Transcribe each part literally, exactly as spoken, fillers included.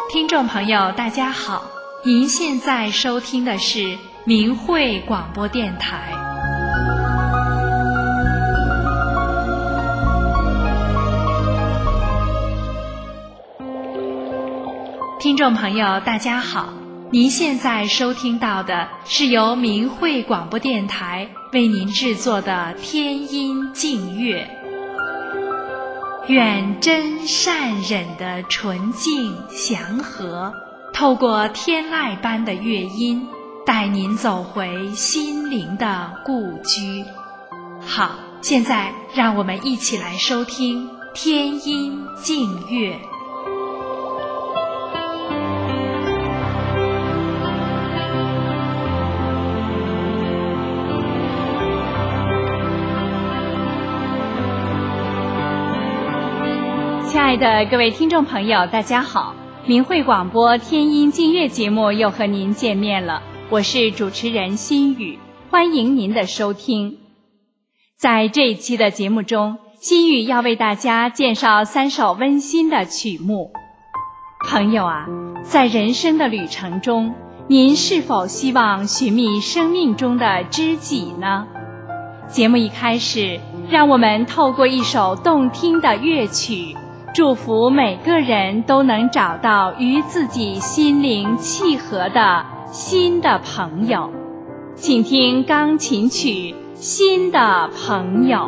听众朋友大家好，您现在收听的是明慧广播电台。听众朋友大家好，您现在收听到的是由明慧广播电台为您制作的天音净乐。愿真善忍的纯净祥和，透过天籁般的乐音，带您走回心灵的故居。好，现在让我们一起来收听天音净乐。亲爱的各位听众朋友大家好，明慧广播天音净乐节目又和您见面了，我是主持人心雨，欢迎您的收听。在这一期的节目中，心雨要为大家介绍三首温馨的曲目。朋友啊，在人生的旅程中，您是否希望寻觅生命中的知己呢？节目一开始，让我们透过一首动听的乐曲，祝福每个人都能找到与自己心灵契合的新的朋友。请听钢琴曲《新的朋友》。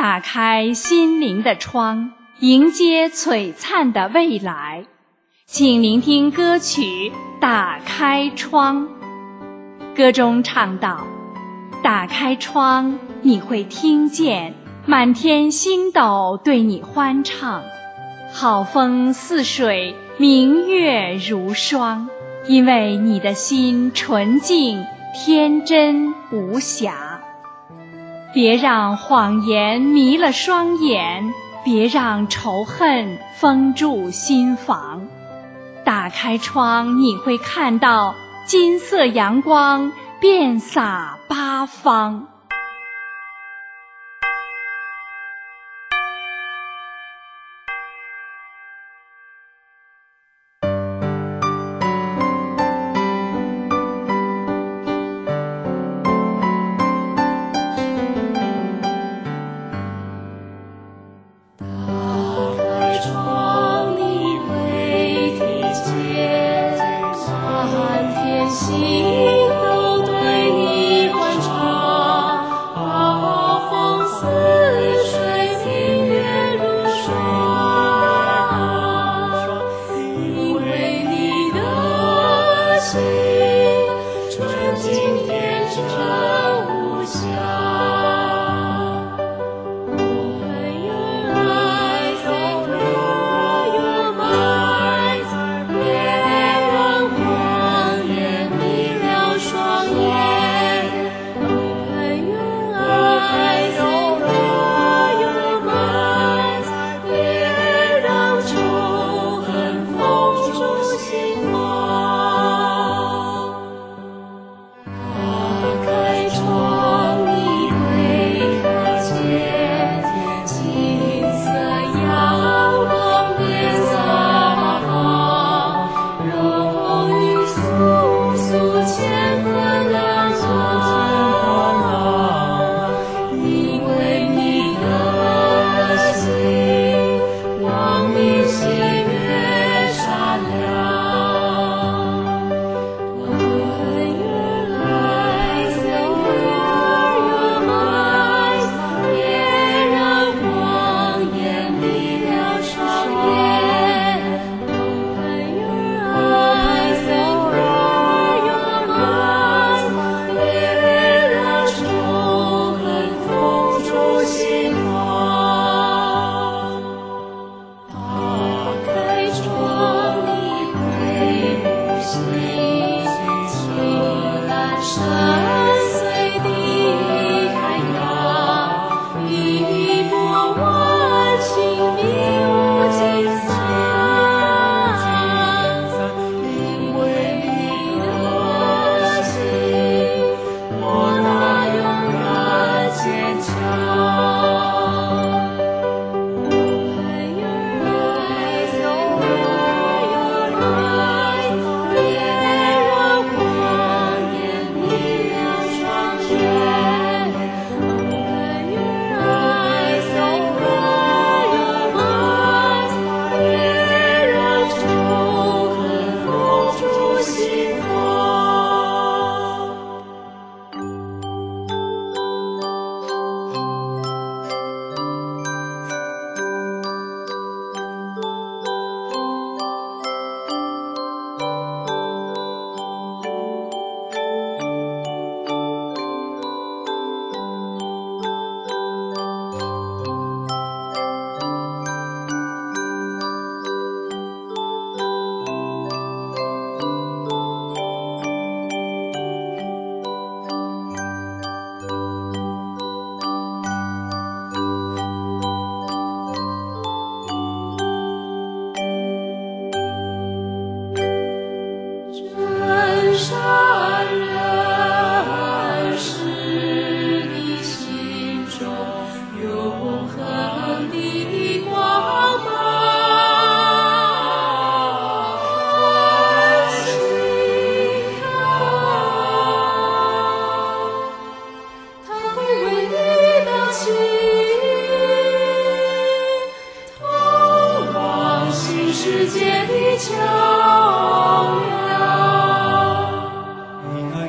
打开心灵的窗，迎接璀璨的未来。请聆听歌曲《打开窗》。歌中唱道：打开窗，你会听见满天星斗对你欢唱，好风似水，明月如霜，因为你的心纯净天真无瑕。别让谎言迷了双眼，别让仇恨封住心房。打开窗，你会看到金色阳光遍洒八方。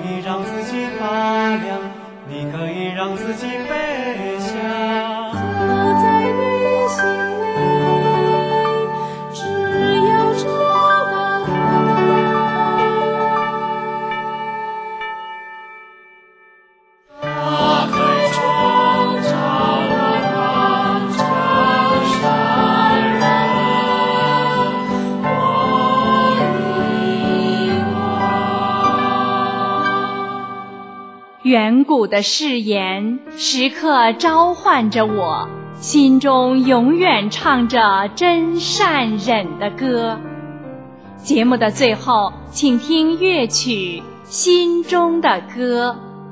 你可以让自己飞翔。 远古的誓言时刻召唤着我，心中永远唱着真善忍的歌。节目的最后，请听乐曲《心中的歌》。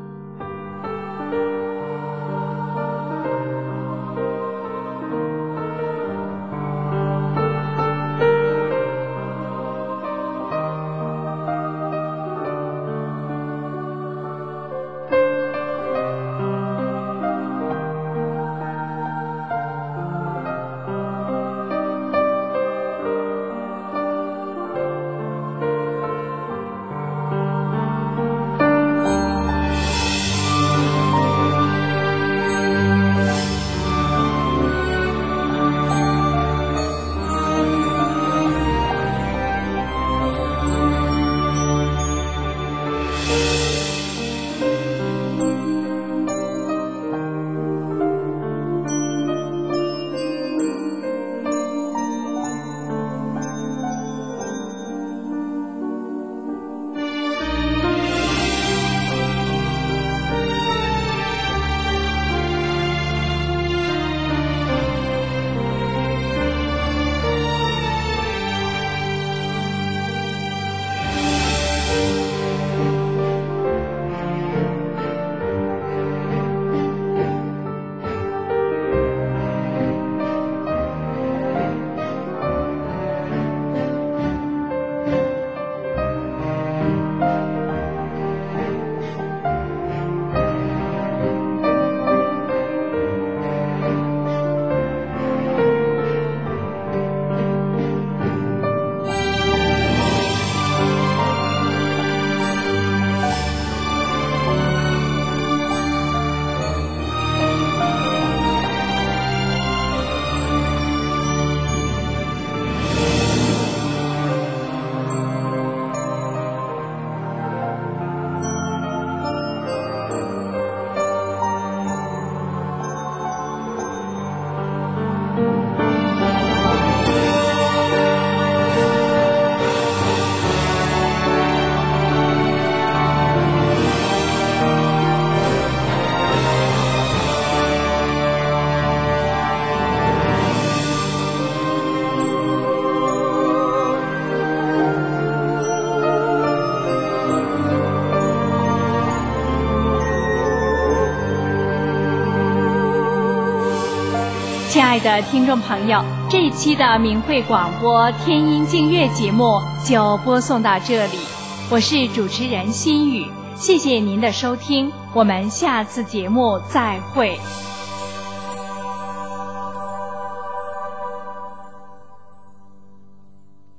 亲爱的听众朋友，这一期的明慧广播天音净乐节目就播送到这里，我是主持人心雨，谢谢您的收听，我们下次节目再会。